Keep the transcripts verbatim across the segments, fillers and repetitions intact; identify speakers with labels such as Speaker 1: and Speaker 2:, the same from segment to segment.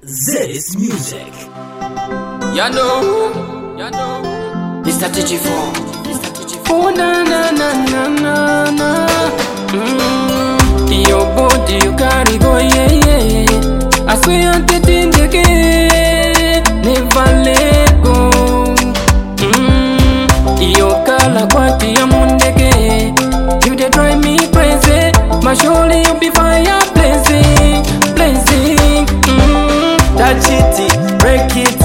Speaker 1: Zedis Music.
Speaker 2: Ya know, ya know.
Speaker 3: Mister T G four, Mister T G four.
Speaker 2: Oh na na na na na na. Mm. Your body you carry go yeah yeah. I swear I'm getting the game, never let go. Mm. Your color quality ya mundeke. You dey drive me crazy. My surely you be fire blazing, blazing. Mm.
Speaker 3: Touch it, break it.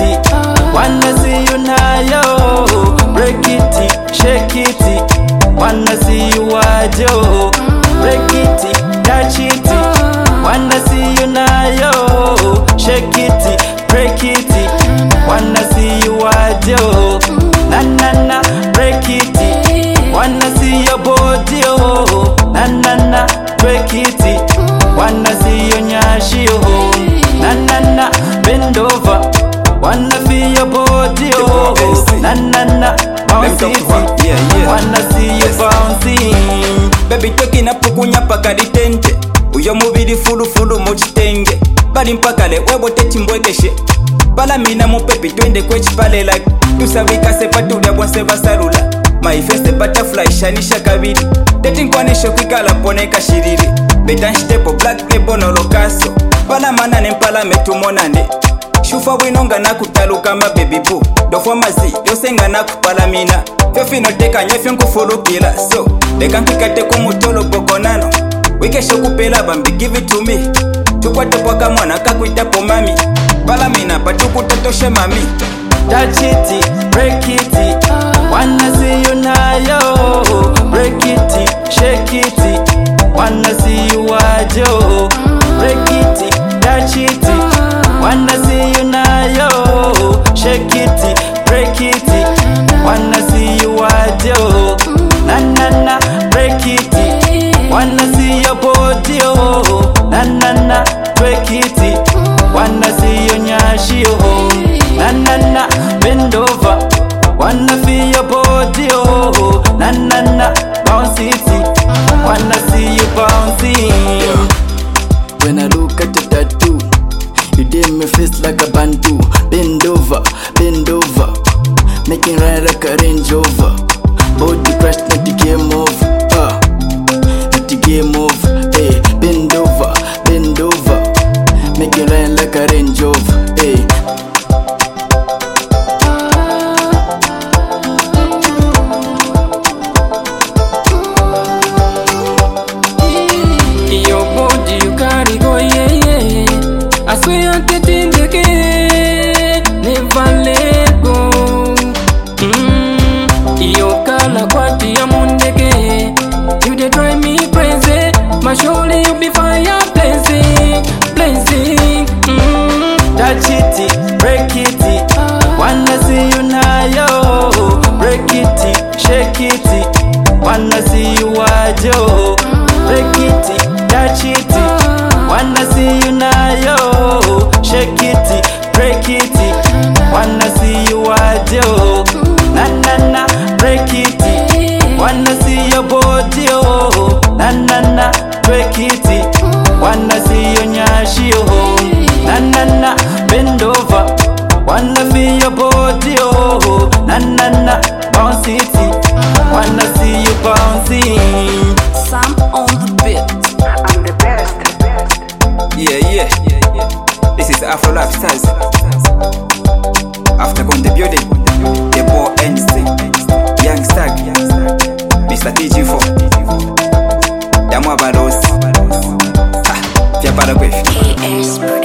Speaker 3: Wanna see you now, yo. Break it, shake it. Wanna see you wajo. Break it, touch it. Wanna see you now, yo. Shake it, break it. Wanna see you wajo. Na na na, break it. Wanna see your body, oh. Na na na, break it. Wanna see your nyashi, oh. Na na na, bend over. Wanna feel your body, oh. Na na na, bounce it.
Speaker 4: Yeah, yeah.
Speaker 3: Wanna see you bouncing.
Speaker 4: Baby tokina pukunya paka ditente. Uyo mubiri fulu fulu mochitenge. Bali mpaka le webo techimbwekeshe. Bala mina mupepi twende kwechipale like. Tusabika sepatulya bwanse basalula. My face the butterfly shanisha kabiri. Teti nkwanisho kwikala poneka shiriri. Betanshitepo black nebo nolokaso. Bala mana nempala metumonane. Shufa winonga na kutaluka ma baby boo. Dofwa mazi, yosenga na kupalamina. Fyofino teka nyefyo nkufulukila. So, deka nkikate kumutolo bokonano. Wikesho kupela bambi, give it to me. Tukwate pwaka mwana kakuitapo mami. Palamina patukutatoshe mami.
Speaker 3: Touch it, break it. Wanna see you now, yo. Break it, shake it. Wanna see you wajo. Break it, touch it. Wanna see you now, yo. Shake it, break it. Wanna see you wajo. Na na na, break it. Wanna see your body, oh. Na na na, break it. Wanna see your nyashi, oh. Na na na, bend over. Wanna feel your body, oh. Na na na, bounce it. Wanna see you bouncing. When I look at your tattoo, you dim my face like a bantu. Bend over, bend over, making ride like a Range Rover. Body crash, not the game over, uh, not the game over. Hey, bend over, bend over, making ride like a Range Rover. Hey.
Speaker 2: Your body you carry go yeah yeah. I swear I'm getting the game, never let go. Mm. Your color quality ya mundeke. You dey drive me crazy. My surely you be fire blazing, blazing. Mm.
Speaker 3: Touch it, break it. Wanna see you now, yo. Break it, shake it. Wanna see you wajo. Break it, touch it. Wanna see you now, yo. Shake it, break it. Wanna see you wajo. Na na na, break it. Wanna see your body, oh. Na na na, break it. Wanna see your nyashi, oh. Na na na, bend over. Wanna feel your body, oh. Na na na, bounce it. Wanna see you bouncing.
Speaker 5: Sam on the beat. I'm the best.
Speaker 4: Yeah, yeah, yeah, yeah. This is Afro Lifestyles. After on the building, the boy Einstein, Young Stag, Mister T G four, Damwa Balos. Ha, Fia Paragwef.
Speaker 5: A S